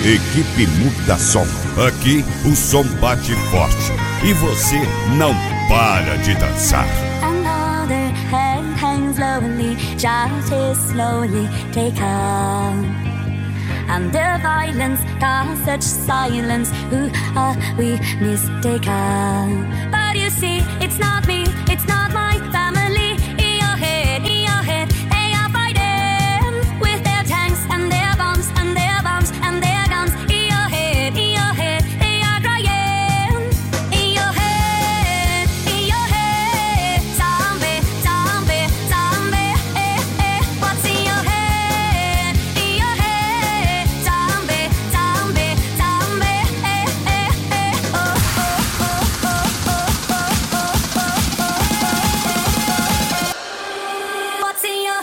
Equipe Mutasom. Aqui o som bate forte e você não para de dançar. Another hand hangs lonely, just is slowly taken. And the violence casts such silence. Who are we mistaken? But you see, it's not me, it's not my family. In your head, they are fighting with their tanks and their bombs and their bombs and their guns. In your head, they are crying. In your head, zombie, zombie, zombie. What's in your head? In your head, zombie, zombie, zombie. Oh, oh, oh, oh, oh, oh, oh, oh. What's in your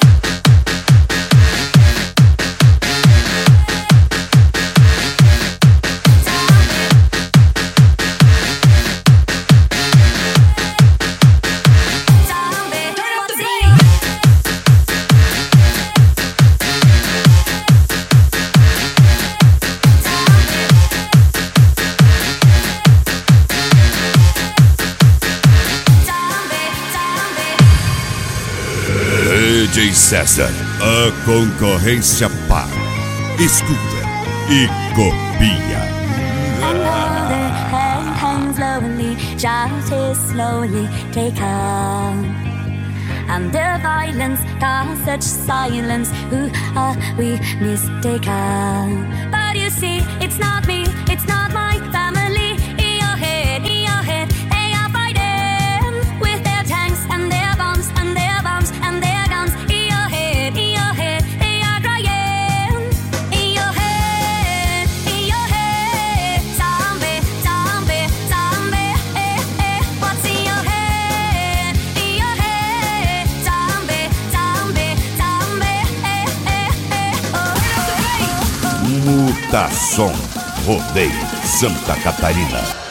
zombie? What's in your zombie, zombie? DJ César, a concorrência para. Escuta e copia. Another hand hangs lonely, just is slowly taken. And the violence casts such silence. Who are we mistaken? But you see, it's not me, it's not my family. In your head, they are fighting with their tanks and their bombs and their bombs and their guns. In your head, they are crying. In your head, zombie, zombie, zombie. What's in your head? In your head, zombie, zombie, zombie. Oh, oh, oh. Mutasom. Rodeio Santa Catarina.